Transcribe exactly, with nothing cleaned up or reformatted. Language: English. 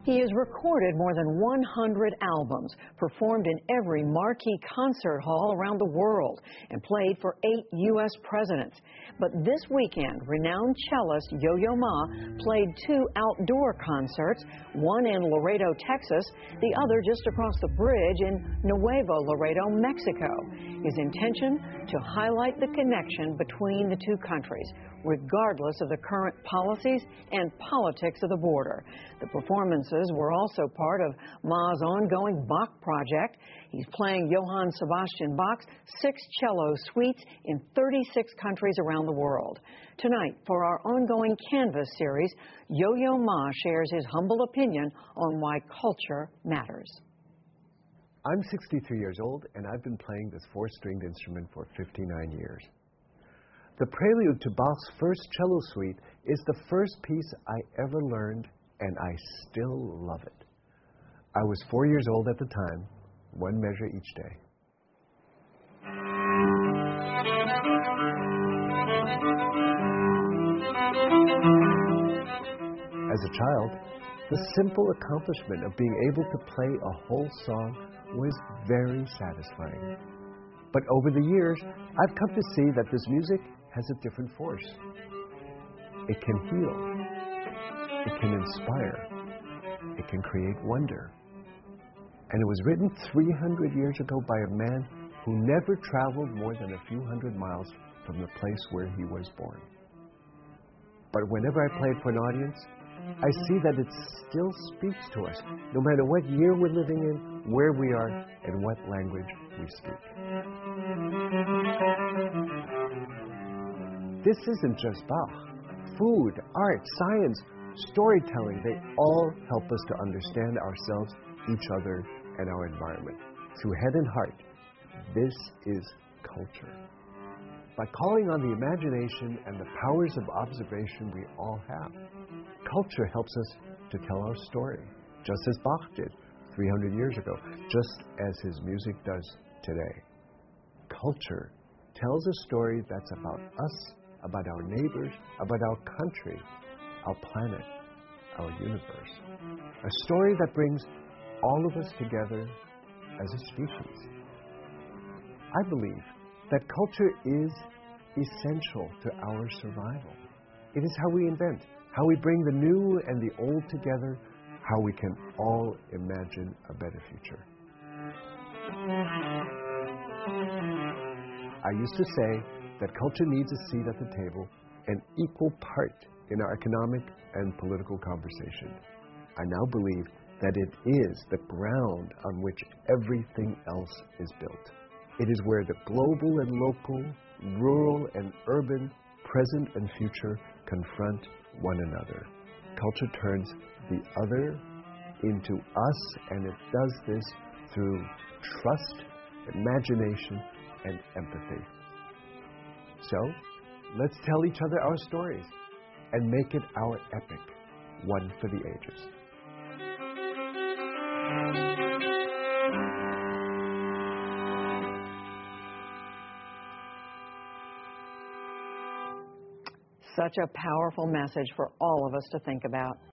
He has recorded more than one hundred albums, performed in every marquee concert hall around the world, and played for eight U S presidents. But this weekend, renowned cellist Yo-Yo Ma played two outdoor concerts, one in Laredo, Texas, the other just across the bridge in Nuevo Laredo, Mexico. His intention? To highlight the connection between the two countries, regardless of the current policies and politics of the border. The performances were also part of Ma's ongoing Bach project. He's playing Johann Sebastian Bach's six cello suites in thirty-six countries around the world. Tonight, for our ongoing Canvas series, Yo-Yo Ma shares his humble opinion on why culture matters. I'm sixty-three years old, and I've been playing this four-stringed instrument for fifty-nine years. The prelude to Bach's first cello suite is the first piece I ever learned, and I still love it. I was four years old at the time, one measure each day. As a child, the simple accomplishment of being able to play a whole song was very satisfying. But over the years, I've come to see that this music has a different force. It can heal. It can inspire. It can create wonder. And it was written three hundred years ago by a man who never traveled more than a few hundred miles from the place where he was born. But whenever I play it for an audience, I see that it still speaks to us, no matter what year we're living in, where we are, and what language we speak. This isn't just Bach. Food, art, science, storytelling, they all help us to understand ourselves, each other, and our environment. Through head and heart, this is culture. By calling on the imagination and the powers of observation we all have, culture helps us to tell our story, just as Bach did three hundred years ago, just as his music does today. Culture tells a story that's about us, about our neighbors, about our country, our planet, our universe. A story that brings all of us together as a species. I believe that culture is essential to our survival. It is how we invent, how we bring the new and the old together, how we can all imagine a better future. I used to say that culture needs a seat at the table, an equal part in our economic and political conversation. I now believe that it is the ground on which everything else is built. It is where the global and local, rural and urban, present and future confront one another. Culture turns the other into us, and it does this through trust, imagination, and empathy. So, let's tell each other our stories and make it our epic, one for the ages. Such a powerful message for all of us to think about.